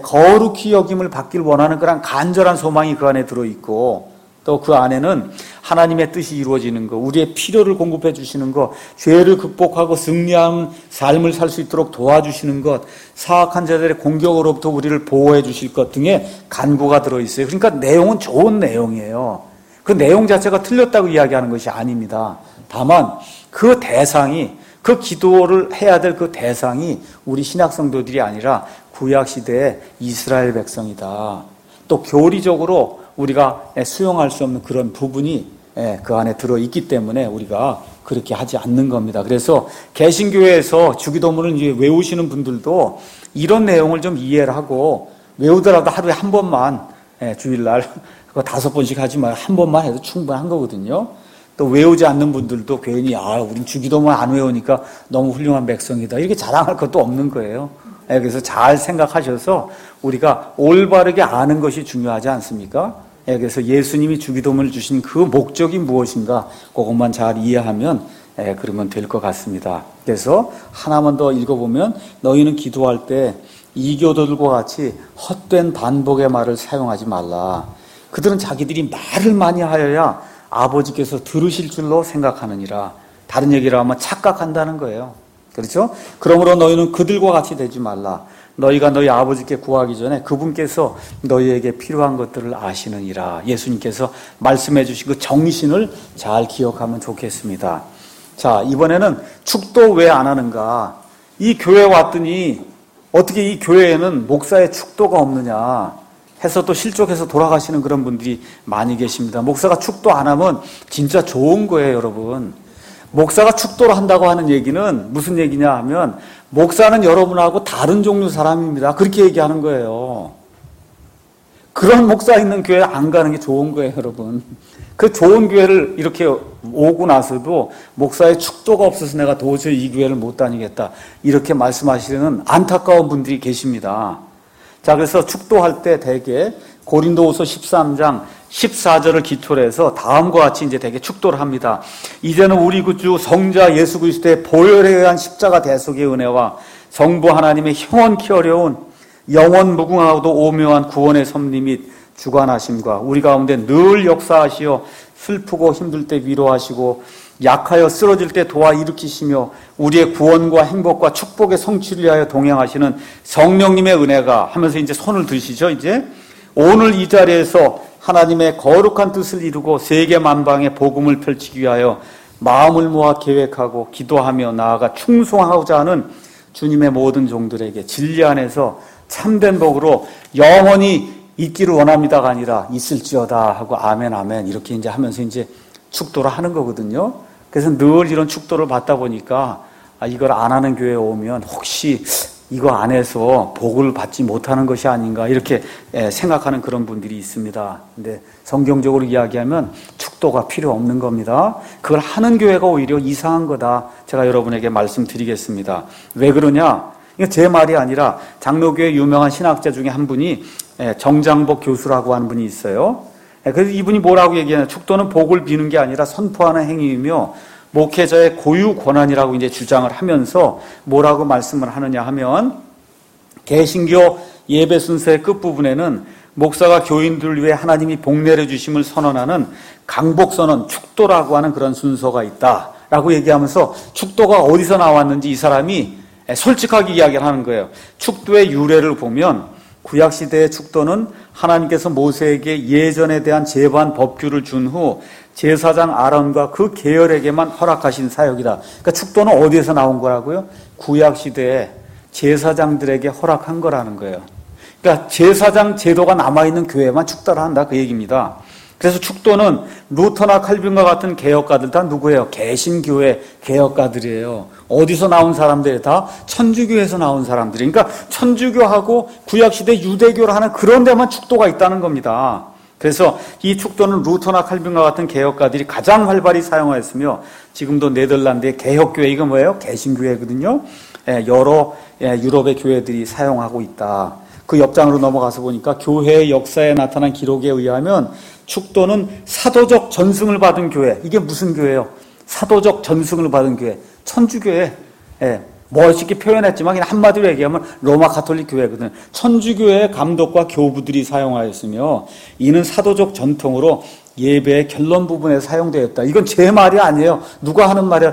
거룩히 여김을 받길 원하는 그런 간절한 소망이 그 안에 들어있고 또 그 안에는 하나님의 뜻이 이루어지는 것, 우리의 필요를 공급해 주시는 것, 죄를 극복하고 승리하는 삶을 살 수 있도록 도와주시는 것, 사악한 자들의 공격으로부터 우리를 보호해 주실 것 등의 간구가 들어있어요. 그러니까 내용은 좋은 내용이에요. 그 내용 자체가 틀렸다고 이야기하는 것이 아닙니다. 다만 그 대상이, 그 기도를 해야 될 그 대상이 우리 신약 성도들이 아니라 구약시대의 이스라엘 백성이다. 또 교리적으로 우리가 수용할 수 없는 그런 부분이 그 안에 들어있기 때문에 우리가 그렇게 하지 않는 겁니다. 그래서 개신교회에서 주기도문을 이제 외우시는 분들도 이런 내용을 좀 이해를 하고 외우더라도 하루에 한 번만 주일날 그거 다섯 번씩 하지 말고 한 번만 해도 충분한 거거든요. 또 외우지 않는 분들도 괜히 아, 우린 주기도문 안 외우니까 너무 훌륭한 백성이다 이렇게 자랑할 것도 없는 거예요. 그래서 잘 생각하셔서 우리가 올바르게 아는 것이 중요하지 않습니까? 그래서 예수님이 주기도문을 주신 그 목적이 무엇인가 그것만 잘 이해하면 그러면 될 것 같습니다. 그래서 하나만 더 읽어보면 너희는 기도할 때 이교도들과 같이 헛된 반복의 말을 사용하지 말라. 그들은 자기들이 말을 많이 하여야 아버지께서 들으실 줄로 생각하느니라. 다른 얘기를 하면 착각한다는 거예요. 그렇죠? 그러므로 너희는 그들과 같이 되지 말라. 너희가 너희 아버지께 구하기 전에 그분께서 너희에게 필요한 것들을 아시느니라. 예수님께서 말씀해 주신 그 정신을 잘 기억하면 좋겠습니다. 자, 이번에는 축도 왜 안 하는가? 이 교회 왔더니 어떻게 이 교회에는 목사의 축도가 없느냐 해서 또 실족해서 돌아가시는 그런 분들이 많이 계십니다. 목사가 축도 안 하면 진짜 좋은 거예요, 여러분. 목사가 축도를 한다고 하는 얘기는 무슨 얘기냐 하면 목사는 여러분하고 다른 종류 사람입니다. 그렇게 얘기하는 거예요. 그런 목사 있는 교회 안 가는 게 좋은 거예요, 여러분. 그 좋은 교회를 이렇게 오고 나서도 목사의 축도가 없어서 내가 도저히 이 교회를 못 다니겠다 이렇게 말씀하시는 안타까운 분들이 계십니다. 자, 그래서 축도할 때 대개 고린도후서 십삼 장 십사 절을 기초로 해서 다음과 같이 이제 대개 축도를 합니다. 이제는 우리 구주 성자 예수 그리스도의 보혈에 의한 십자가 대속의 은혜와 성부 하나님의 형언키 어려운 영원 무궁하고도 오묘한 구원의 섭리 및 주관하심과 우리 가운데 늘 역사하시어 슬프고 힘들 때 위로하시고 약하여 쓰러질 때 도와 일으키시며 우리의 구원과 행복과 축복의 성취를 위하여 동행하시는 성령님의 은혜가 하면서 이제 손을 드시죠. 이제 오늘 이 자리에서 하나님의 거룩한 뜻을 이루고 세계 만방에 복음을 펼치기 위하여 마음을 모아 계획하고 기도하며 나아가 충성하고자 하는 주님의 모든 종들에게 진리 안에서 참된 복으로 영원히 있기를 원합니다가 아니라 있을지어다 하고 아멘 아멘 이렇게 이제 하면서 이제 축도를 하는 거거든요. 그래서 늘 이런 축도를 받다 보니까 아, 이걸 안 하는 교회에 오면 혹시 이거 안 해서 복을 받지 못하는 것이 아닌가 이렇게 생각하는 그런 분들이 있습니다. 근데 성경적으로 이야기하면 축도가 필요 없는 겁니다. 그걸 하는 교회가 오히려 이상한 거다. 제가 여러분에게 말씀드리겠습니다. 왜 그러냐? 이거 제 말이 아니라 장로교회 유명한 신학자 중에 한 분이 정장복 교수라고 하는 분이 있어요. 그래서 이분이 뭐라고 얘기하냐? 축도는 복을 비는 게 아니라 선포하는 행위이며 목회자의 고유 권한이라고 이제 주장을 하면서 뭐라고 말씀을 하느냐 하면 개신교 예배 순서의 끝부분에는 목사가 교인들을 위해 하나님이 복 내려주심을 선언하는 강복선언, 축도라고 하는 그런 순서가 있다라고 얘기하면서 축도가 어디서 나왔는지 이 사람이 솔직하게 이야기를 하는 거예요. 축도의 유래를 보면 구약시대의 축도는 하나님께서 모세에게 예전에 대한 제반 법규를 준 후 제사장 아론과 그 계열에게만 허락하신 사역이다. 그러니까 축도는 어디에서 나온 거라고요? 구약시대에 제사장들에게 허락한 거라는 거예요. 그러니까 제사장 제도가 남아있는 교회만 축도를 한다 그 얘기입니다. 그래서 축도는 루터나 칼빈과 같은 개혁가들 다 누구예요? 개신교회 개혁가들이에요. 어디서 나온 사람들이 다 천주교에서 나온 사람들이. 그러니까 천주교하고 구약시대 유대교를 하는 그런 데만 축도가 있다는 겁니다. 그래서 이 축도는 루터나 칼빈과 같은 개혁가들이 가장 활발히 사용하였으며 지금도 네덜란드의 개혁교회 이거 뭐예요? 개신교회거든요. 여러 유럽의 교회들이 사용하고 있다. 그 옆장으로 넘어가서 보니까 교회의 역사에 나타난 기록에 의하면 축도는 사도적 전승을 받은 교회. 이게 무슨 교회예요? 사도적 전승을 받은 교회. 천주교회. 예, 멋있게 표현했지만 그냥 한마디로 얘기하면 로마 가톨릭 교회거든요. 천주교회의 감독과 교부들이 사용하였으며 이는 사도적 전통으로 예배의 결론 부분에 사용되었다. 이건 제 말이 아니에요. 누가 하는 말이야?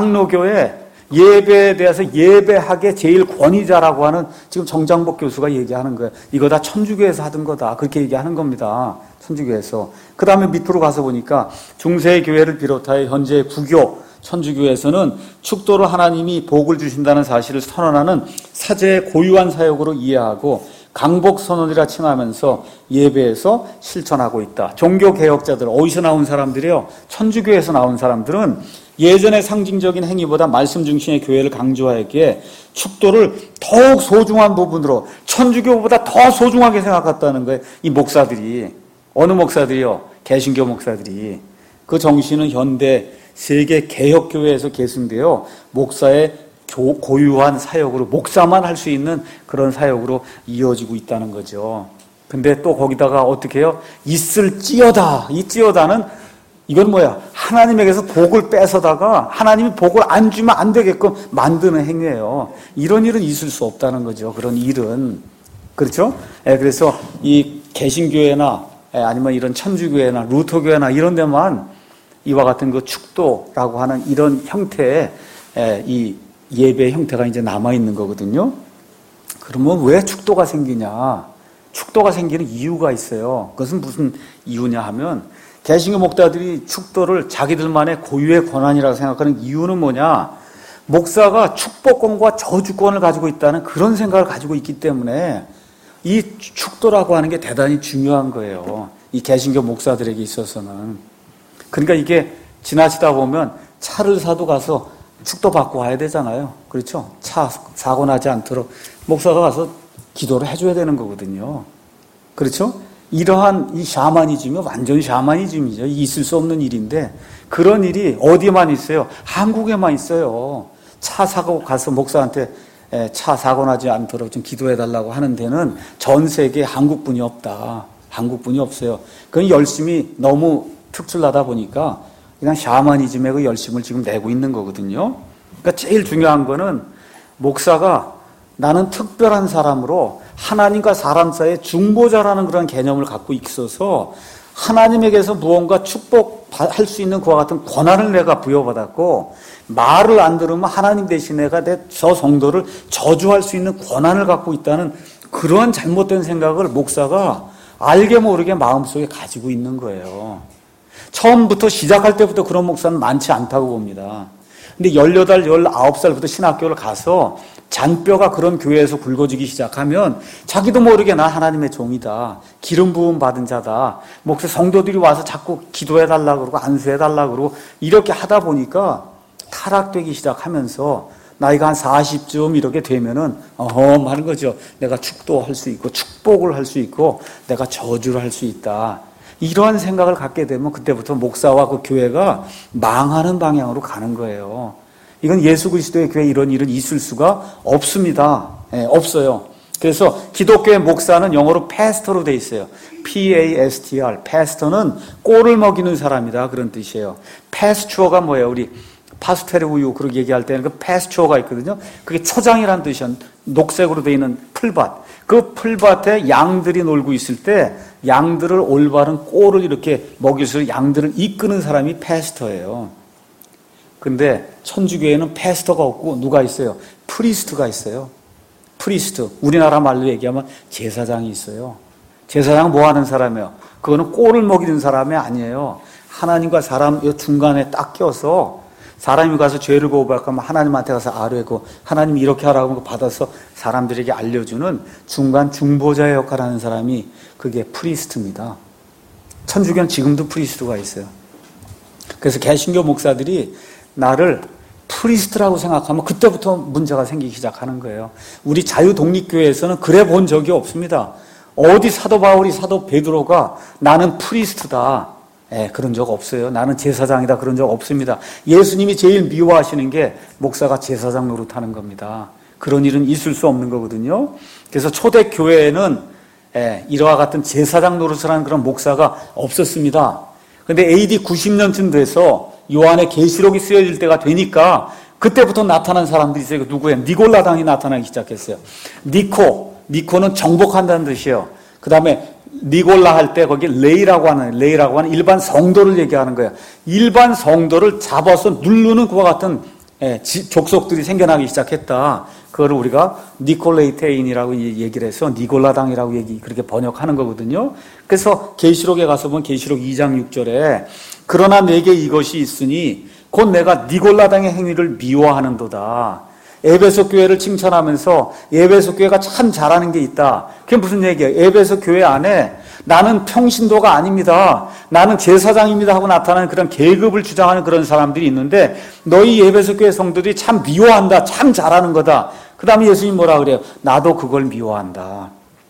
장로교회 예배에 대해서 예배하게 제일 권위자라고 하는 지금 정장복 교수가 얘기하는 거예요. 이거 다 천주교에서 하던 거다. 그렇게 얘기하는 겁니다. 천주교에서. 그 다음에 밑으로 가서 보니까 중세 교회를 비롯하여 현재 구교 천주교에서는 축도를 하나님이 복을 주신다는 사실을 선언하는 사제의 고유한 사역으로 이해하고 강복선언이라 칭하면서 예배에서 실천하고 있다. 종교개혁자들 어디서 나온 사람들이요? 천주교에서 나온 사람들은 예전의 상징적인 행위보다 말씀 중심의 교회를 강조하기에 축도를 더욱 소중한 부분으로 천주교보다 더 소중하게 생각했다는 거예요. 이 목사들이. 어느 목사들이요? 개신교 목사들이. 그 정신은 현대 세계 개혁교회에서 계승되어 목사의 고유한 사역으로 목사만 할 수 있는 그런 사역으로 이어지고 있다는 거죠. 근데 또 거기다가 어떻게 해요? 있을지어다. 이 찌어다는 이건 뭐야? 하나님에게서 복을 뺏어다가 하나님이 복을 안 주면 안 되게끔 만드는 행위예요. 이런 일은 있을 수 없다는 거죠. 그런 일은. 그렇죠? 예, 그래서 이 개신교회나 예, 아니면 이런 천주교회나 루터교회나 이런 데만 이와 같은 그 축도라고 하는 이런 형태의 예, 이 예배의 형태가 이제 남아있는 거거든요. 그러면 왜 축도가 생기냐? 축도가 생기는 이유가 있어요. 그것은 무슨 이유냐 하면 개신교 목사들이 축도를 자기들만의 고유의 권한이라고 생각하는 이유는 뭐냐? 목사가 축복권과 저주권을 가지고 있다는 그런 생각을 가지고 있기 때문에 이 축도라고 하는 게 대단히 중요한 거예요. 이 개신교 목사들에게 있어서는. 그러니까 이게 지나치다 보면 차를 사도 가서 축도 받고 와야 되잖아요. 그렇죠? 차 사고 나지 않도록 목사가 가서 기도를 해줘야 되는 거거든요. 그렇죠? 이러한 이 샤머니즘이 완전 샤머니즘이죠. 있을 수 없는 일인데 그런 일이 어디에만 있어요? 한국에만 있어요. 차 사고 가서 목사한테 차 사고 나지 않도록 좀 기도해달라고 하는 데는 전 세계에 한국분이 없다. 한국분이 없어요. 그건 열심히 너무 특출나다 보니까 그냥 샤머니즘의 그 열심을 지금 내고 있는 거거든요. 그러니까 제일 중요한 거는 목사가 나는 특별한 사람으로 하나님과 사람 사이의 중보자라는 그런 개념을 갖고 있어서 하나님에게서 무언가 축복할 수 있는 그와 같은 권한을 내가 부여받았고, 말을 안 들으면 하나님 대신 내가 내 저 성도를 저주할 수 있는 권한을 갖고 있다는 그러한 잘못된 생각을 목사가 알게 모르게 마음속에 가지고 있는 거예요. 처음부터 시작할 때부터 그런 목사는 많지 않다고 봅니다. 근데 열여덟, 열아홉 살부터 신학교를 가서 잔뼈가 그런 교회에서 굵어지기 시작하면 자기도 모르게 나 하나님의 종이다. 기름 부음 받은 자다. 목사 성도들이 와서 자꾸 기도해달라고 그러고 안수해달라고 그러고 이렇게 하다 보니까 타락되기 시작하면서 나이가 한 사십쯤 이렇게 되면은 어험 하는 거죠. 내가 축도할 수 있고 축복을 할 수 있고 내가 저주를 할 수 있다. 이러한 생각을 갖게 되면 그때부터 목사와 그 교회가 망하는 방향으로 가는 거예요. 이건 예수 그리스도의 교회에 이런 일은 있을 수가 없습니다. 네, 없어요. 그래서 기독교의 목사는 영어로 패스터로 돼 있어요. 피 에이 에스 티 알. 패스터는 꼴을 먹이는 사람이다. 그런 뜻이에요. 패스추어가 뭐예요? 우리 파스텔 우유 그렇게 얘기할 때는 그 패스추어가 있거든요. 그게 초장이라는 뜻이에요. 녹색으로 돼 있는 풀밭. 그 풀밭에 양들이 놀고 있을 때 양들을 올바른 꼴을 이렇게 먹여서 양들을 이끄는 사람이 패스터예요. 근데 천주교에는 패스터가 없고 누가 있어요? 프리스트가 있어요. 프리스트. 우리나라 말로 얘기하면 제사장이 있어요. 제사장은 뭐 하는 사람이에요? 그거는 꼴을 먹이는 사람이 아니에요. 하나님과 사람 중간에 딱 껴서 사람이 가서 죄를 고백하면 하나님한테 가서 아뢰고 하나님이 이렇게 하라고 받아서 사람들에게 알려주는 중간 중보자의 역할을 하는 사람이 그게 프리스트입니다. 천주교는 지금도 프리스트가 있어요. 그래서 개신교 목사들이 나를 프리스트라고 생각하면 그때부터 문제가 생기기 시작하는 거예요. 우리 자유독립교회에서는 그래 본 적이 없습니다. 어디 사도 바울이 사도 베드로가 나는 프리스트다. 예, 그런 적 없어요. 나는 제사장이다. 그런 적 없습니다. 예수님이 제일 미워하시는 게 목사가 제사장 노릇하는 겁니다. 그런 일은 있을 수 없는 거거든요. 그래서 초대교회에는 예, 이와 같은 제사장 노릇을 하는 그런 목사가 없었습니다. 그런데 에이디 구십 년쯤 돼서 요한의 계시록이 쓰여질 때가 되니까 그때부터 나타난 사람들이 있어요. 누구예요? 니골라당이 나타나기 시작했어요. 니코, 니코는 정복한다는 뜻이에요. 그 다음에 니골라 할 때 거기 레이라고 하는 레이라고 하는 일반 성도를 얘기하는 거예요. 일반 성도를 잡아서 누르는 그와 같은 예, 지, 족속들이 생겨나기 시작했다. 그거를 우리가 니콜레이테인이라고 얘기를 해서 니골라당이라고 얘기 그렇게 번역하는 거거든요. 그래서 계시록에 가서 보면 계시록 이 장 육 절에 그러나 내게 이것이 있으니 곧 내가 니골라당의 행위를 미워하는도다. 에베소 교회를 칭찬하면서 에베소 교회가 참 잘하는 게 있다. 그게 무슨 얘기예요? 에베소 교회 안에 나는 평신도가 아닙니다. 나는 제사장입니다 하고 나타나는 그런 계급을 주장하는 그런 사람들이 있는데 너희 에베소 교회 성도들이 참 미워한다. 참 잘하는 거다. 그 다음에 예수님 뭐라 그래요? 나도 그걸 미워한다.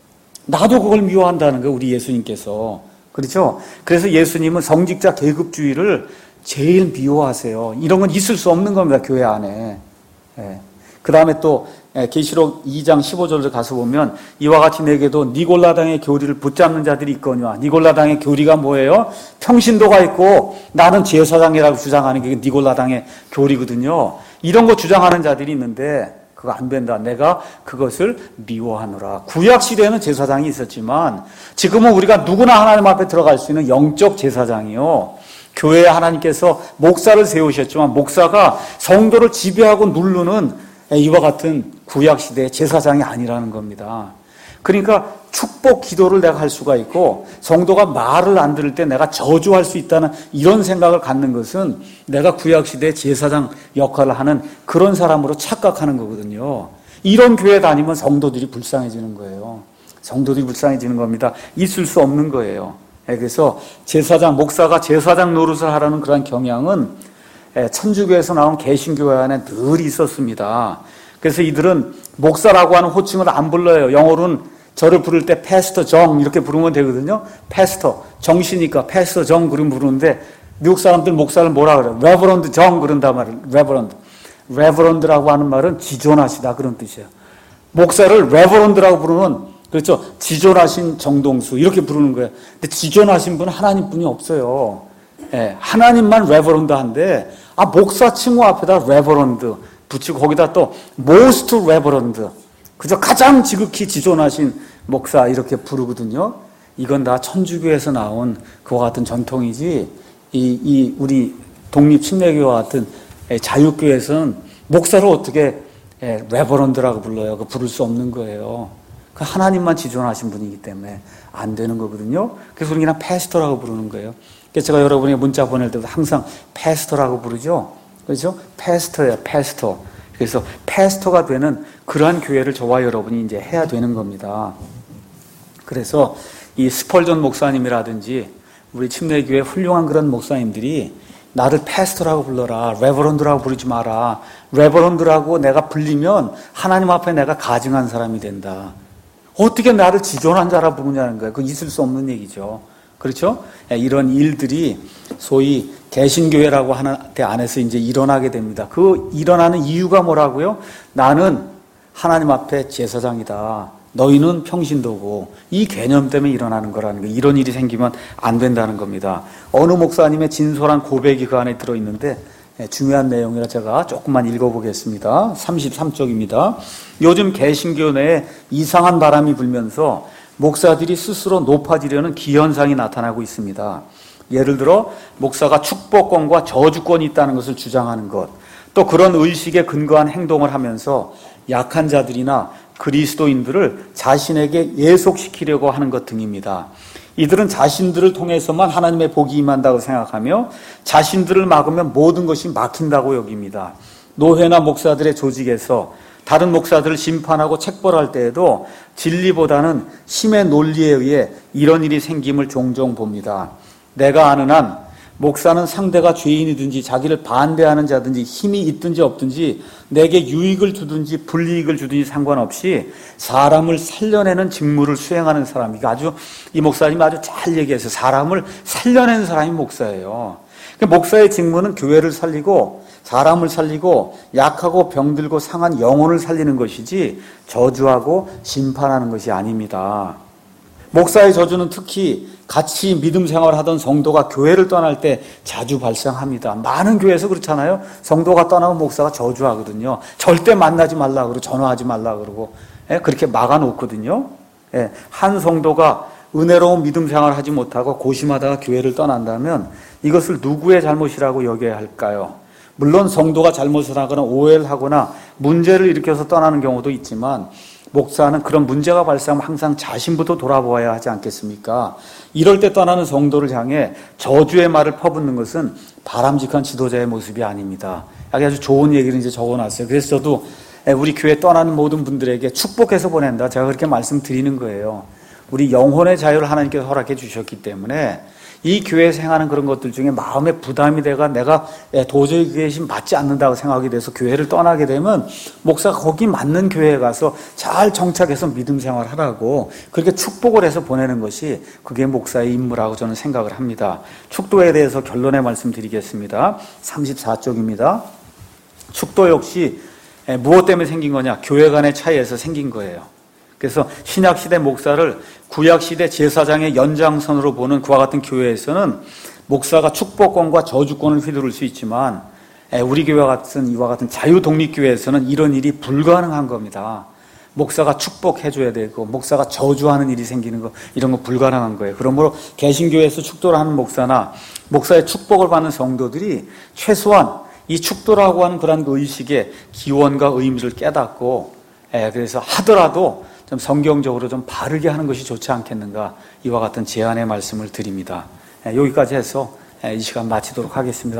나도 그걸 미워한다는 거예요. 우리 예수님께서. 그렇죠? 그래서 예수님은 성직자 계급주의를 제일 미워하세요. 이런 건 있을 수 없는 겁니다. 교회 안에. 예. 그 다음에 또 계시록 이 장 십오 절을 가서 보면 이와 같이 내게도 니골라당의 교리를 붙잡는 자들이 있거니와. 니골라당의 교리가 뭐예요? 평신도가 있고 나는 제사장이라고 주장하는 게 니골라당의 교리거든요. 이런 거 주장하는 자들이 있는데 그거 안 된다. 내가 그것을 미워하노라. 구약 시대에는 제사장이 있었지만 지금은 우리가 누구나 하나님 앞에 들어갈 수 있는 영적 제사장이요. 교회에 하나님께서 목사를 세우셨지만 목사가 성도를 지배하고 누르는 이와 같은 구약시대의 제사장이 아니라는 겁니다. 그러니까 축복 기도를 내가 할 수가 있고 성도가 말을 안 들을 때 내가 저주할 수 있다는 이런 생각을 갖는 것은 내가 구약시대의 제사장 역할을 하는 그런 사람으로 착각하는 거거든요. 이런 교회 다니면 성도들이 불쌍해지는 거예요. 성도들이 불쌍해지는 겁니다. 있을 수 없는 거예요. 그래서 제사장, 목사가 제사장 노릇을 하라는 그런 경향은 천주교에서 나온 개신교회 안에 늘 있었습니다. 그래서 이들은 목사라고 하는 호칭을 안 불러요. 영어로는 저를 부를 때 패스터 정 이렇게 부르면 되거든요. 패스터, 정시니까 패스터 정 그런 부르는데 미국 사람들 목사를 뭐라 그래요? 레버런드 정 그런단 말이에요. 레버런드. 레버런드라고 하는 말은 지존하시다 그런 뜻이에요. 목사를 레버런드라고 부르면 그렇죠. 지존하신 정동수 이렇게 부르는 거예요. 근데 지존하신 분은 하나님뿐이 없어요. 예, 하나님만 레버런드한데 아 목사 칭호 앞에다 레버런드 붙이고 거기다 또 most 레버런드 그저 가장 지극히 지존하신 목사 이렇게 부르거든요. 이건 다 천주교에서 나온 그와 같은 전통이지 이, 이 우리 독립 침례교와 같은 자유교에서는 목사를 어떻게 레버런드라고 불러요? 그 부를 수 없는 거예요. 그 하나님만 지존하신 분이기 때문에 안 되는 거거든요. 그래서 우리는 그냥 패스터라고 부르는 거예요. 그래서 제가 여러분에게 문자 보낼 때도 항상 패스터라고 부르죠. 그렇죠? 패스터예요, 패스터. 그래서 패스터가 되는 그러한 교회를 저와 여러분이 이제 해야 되는 겁니다. 그래서 이 스펄전 목사님이라든지 우리 침례교회 훌륭한 그런 목사님들이 나를 패스터라고 불러라. 레버런드라고 부르지 마라. 레버런드라고 내가 불리면 하나님 앞에 내가 가증한 사람이 된다. 어떻게 나를 지존한 자라 부르냐는 거예요. 그건 있을 수 없는 얘기죠. 그렇죠? 이런 일들이 소위 개신교회라고 하는 데 안에서 이제 일어나게 됩니다. 그 일어나는 이유가 뭐라고요? 나는 하나님 앞에 제사장이다. 너희는 평신도고 이 개념 때문에 일어나는 거라는 거예요. 이런 일이 생기면 안 된다는 겁니다. 어느 목사님의 진솔한 고백이 그 안에 들어있는데 중요한 내용이라 제가 조금만 읽어보겠습니다. 삼십삼 쪽입니다. 요즘 개신교 내에 이상한 바람이 불면서 목사들이 스스로 높아지려는 기현상이 나타나고 있습니다. 예를 들어 목사가 축복권과 저주권이 있다는 것을 주장하는 것, 또 그런 의식에 근거한 행동을 하면서 약한 자들이나 그리스도인들을 자신에게 예속시키려고 하는 것 등입니다. 이들은 자신들을 통해서만 하나님의 복이 임한다고 생각하며 자신들을 막으면 모든 것이 막힌다고 여깁니다. 노회나 목사들의 조직에서 다른 목사들을 심판하고 책벌할 때에도 진리보다는 힘의 논리에 의해 이런 일이 생김을 종종 봅니다. 내가 아는 한 목사는 상대가 죄인이든지 자기를 반대하는 자든지 힘이 있든지 없든지 내게 유익을 주든지 불이익을 주든지 상관없이 사람을 살려내는 직무를 수행하는 사람. 이거 아주 이 목사님이 아주 잘 얘기해서 사람을 살려내는 사람이 목사예요. 목사의 직무는 교회를 살리고 사람을 살리고 약하고 병들고 상한 영혼을 살리는 것이지 저주하고 심판하는 것이 아닙니다. 목사의 저주는 특히 같이 믿음 생활을 하던 성도가 교회를 떠날 때 자주 발생합니다. 많은 교회에서 그렇잖아요. 성도가 떠나면 목사가 저주하거든요. 절대 만나지 말라 그러고 전화하지 말라 그러고 그렇게 막아놓거든요. 한 성도가 은혜로운 믿음 생활을 하지 못하고 고심하다가 교회를 떠난다면 이것을 누구의 잘못이라고 여겨야 할까요? 물론 성도가 잘못을 하거나 오해를 하거나 문제를 일으켜서 떠나는 경우도 있지만 목사는 그런 문제가 발생하면 항상 자신부터 돌아보아야 하지 않겠습니까? 이럴 때 떠나는 성도를 향해 저주의 말을 퍼붓는 것은 바람직한 지도자의 모습이 아닙니다. 아주 좋은 얘기를 이제 적어놨어요. 그래서 저도 우리 교회 떠나는 모든 분들에게 축복해서 보낸다. 제가 그렇게 말씀드리는 거예요. 우리 영혼의 자유를 하나님께서 허락해 주셨기 때문에 이 교회에서 행하는 그런 것들 중에 마음에 부담이 돼가 내가 도저히 그게 맞지 않는다고 생각이 돼서 교회를 떠나게 되면 목사가 거기 맞는 교회에 가서 잘 정착해서 믿음 생활하라고 그렇게 축복을 해서 보내는 것이 그게 목사의 임무라고 저는 생각을 합니다. 축도에 대해서 결론의 말씀드리겠습니다. 삼십사 쪽입니다. 축도 역시 무엇 때문에 생긴 거냐? 교회 간의 차이에서 생긴 거예요. 그래서 신약시대 목사를 구약시대 제사장의 연장선으로 보는 그와 같은 교회에서는 목사가 축복권과 저주권을 휘두를 수 있지만 우리 교회와 같은 이와 같은 자유독립교회에서는 이런 일이 불가능한 겁니다. 목사가 축복해줘야 되고 목사가 저주하는 일이 생기는 거 이런 거 불가능한 거예요. 그러므로 개신교회에서 축도를 하는 목사나 목사의 축복을 받는 성도들이 최소한 이 축도라고 하는 그런 의식의 기원과 의미를 깨닫고 그래서 하더라도 좀 성경적으로 좀 바르게 하는 것이 좋지 않겠는가 이와 같은 제안의 말씀을 드립니다. 여기까지 해서 이 시간 마치도록 하겠습니다.